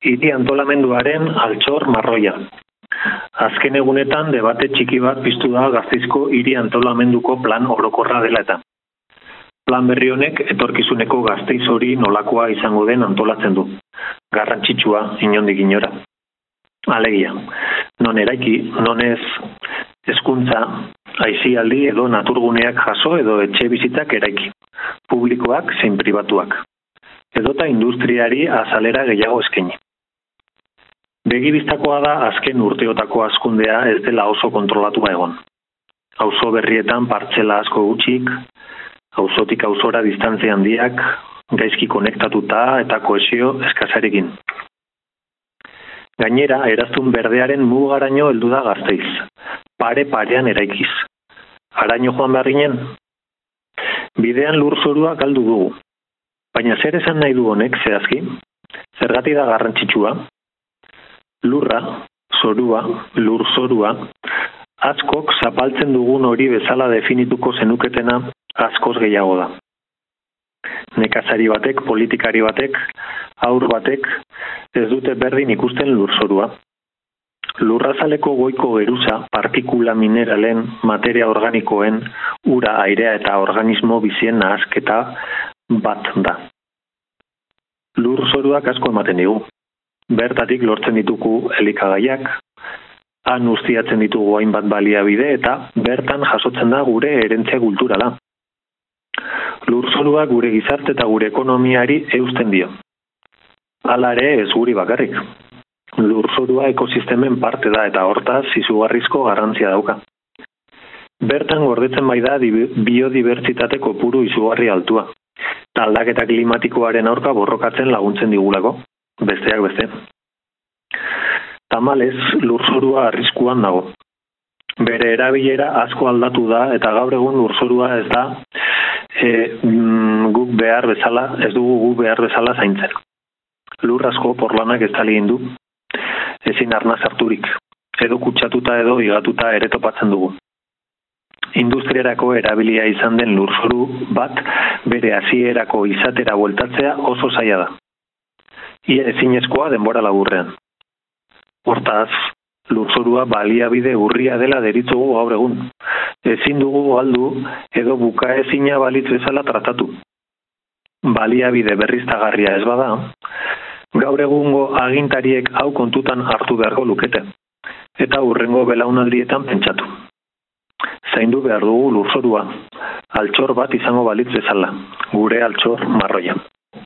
hiri antolamenduaren altxor marroia. Azken egunetan debate txiki bat piztu da Gasteizko hiri antolamenduko plan orokorra dela eta. Plan berri honek etorkizuneko Gasteiz hori nolakoa izango den antolatzen du. Garrantzitsua inondik inora. Alegia, non eraiki, non ez hezkuntza, aisialdi edo naturguneak jaso edo etxe bizitzak eraiki. Publikoak zein pribatuak. Edota industriari azalera gehiago eskaini. Begibistakoa da azken urteotako hazkundea ez dela oso kontrolatua egon. Auzo berrietan partzela asko gutxik, auzotik auzora distantzia handiak, gaizki konektatuta eta kohesio eskasarekin. Gainera, eraztun berdearen mugaraino heldu da Gasteiz, pare-parean eraikiz. Haraino joan behar ginen? Bidean lurzorua galdu dugu. Baina zer esan nahi du honek zehazki? Zergatik da garrantzitsua? Lurra, zorua, lurzorua, askok zapaltzen dugun hori bezala definituko zenuketena askoz gehiago da. Nekazari batek, politikari batek, haur batek, ez dute berdin ikusten lurzorua. Lurrazaleko goiko geruza, partikula mineralen, materia organikoen, ura, airea eta organismo bizien nahasketa bat da. Lurzoruak asko ematen digu. Bertatik lortzen ditugu elikagaiak, han ustiatzen ditugu hainbat baliabide eta bertan jasotzen da gure herentzia kulturala. Lurzorua gure gizarte eta gure ekonomiari eusten dio. Hala ere ez guri bakarrik. Lurzorua ekosistemen parte da eta hortaz izugarrizko garrantzia dauka. Bertan gordetzen bai da biodibertsitate kopuru izugarri altua. Eta aldaketa klimatikoaren aurka borrokatzen laguntzen digulako, besteak beste. Tamalez, lurzorua arriskuan dago. Bere erabilera asko aldatu da eta gaur egun lurzorua ez da ez dugu guk behar bezala zaintzen. Lur asko porlanak estali du, ezin arnaz harturik, edo kutsatuta edo igatuta ere topatzen dugu. Industriarako erabilia izan den lurzoru bat bere hasierako izatera bueltatzea oso zaila da. Ia ezinezkoa denbora laburrean. Hortaz, lurzorua baliabide urria dela deritzogu gaur egun. Ezin dugu galdu edo bukaezina balitz bezala tratatu. Baliabide berriztagarria ez bada, gaur egungo agintariek hau kontutan hartu beharko lukete, eta hurrengo belaunaldietan pentsatu. Zaindu behar dugu lurzorua, altxor bat izango balitz bezala, gure altxor marroia.